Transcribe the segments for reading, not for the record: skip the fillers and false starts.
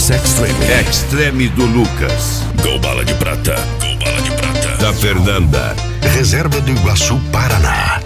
Corsa Extreme. Extreme do Lucas. Gol Bala de Prata. Gol Bala de Prata. Da Fernanda. Reserva do Iguaçu, Paraná.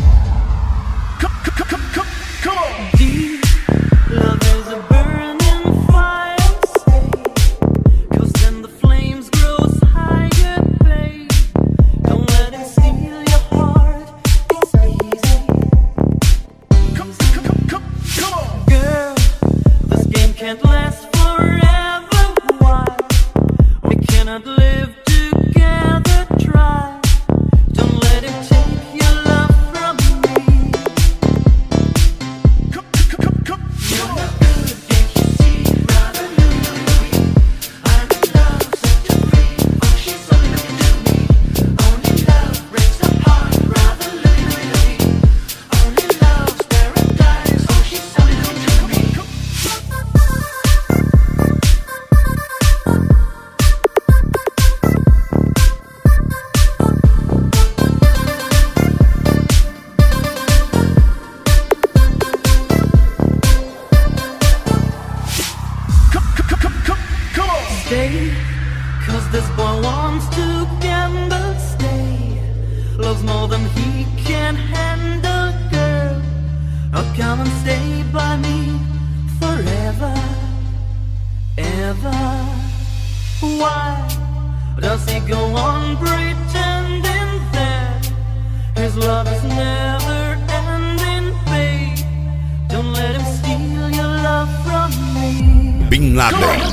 Bin Laden.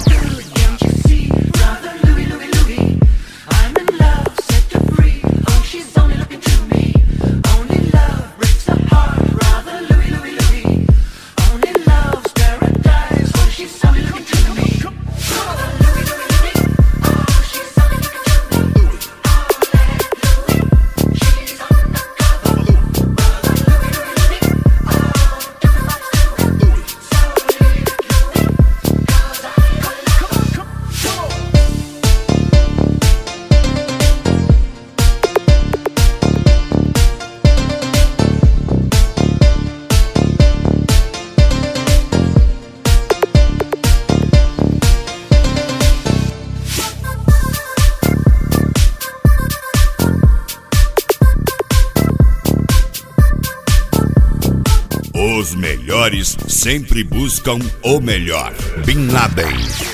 Os melhores sempre buscam o melhor. Bin Laden.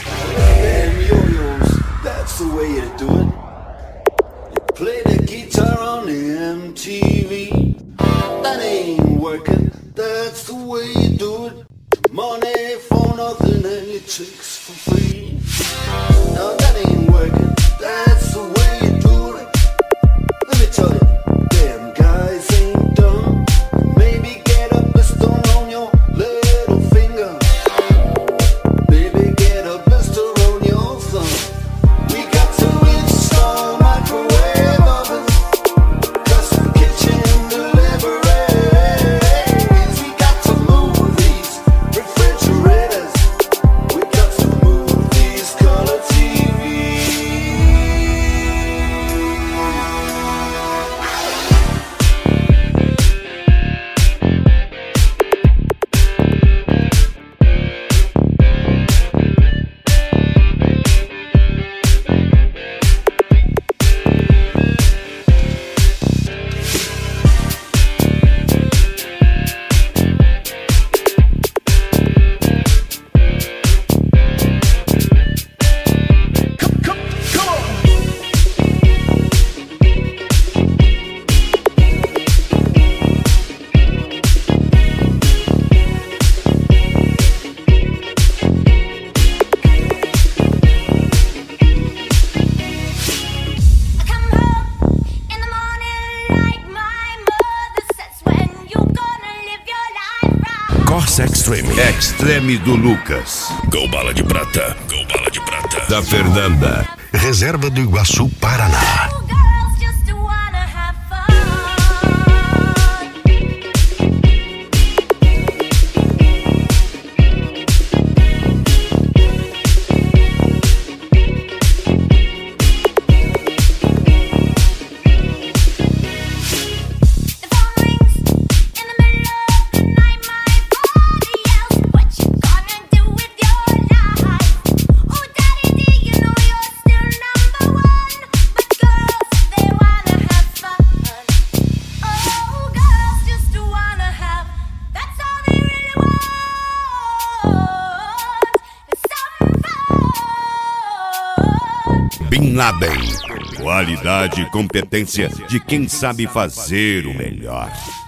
That's the way you do it. You play the guitar on the MTV. That ain't working. That's the way you do it. Money for nothing and your chicks for free. No, that ain't working. That's the way you do it. Let me tell you, damn guys ain't dumb. Maybe get a pistol on your little finger. Baby, get a blister on your thumb. We got to install microwave ovens, custom kitchen deliveries. We got to move these refrigerators. We got to move these color TVs. Corsa Extreme. Extreme do Lucas. Gol Bala de Prata. Gol Bala de Prata. Da Fernanda. Reserva do Iguaçu, Paraná. Oh, Laden. Qualidade e competência de quem sabe fazer o melhor.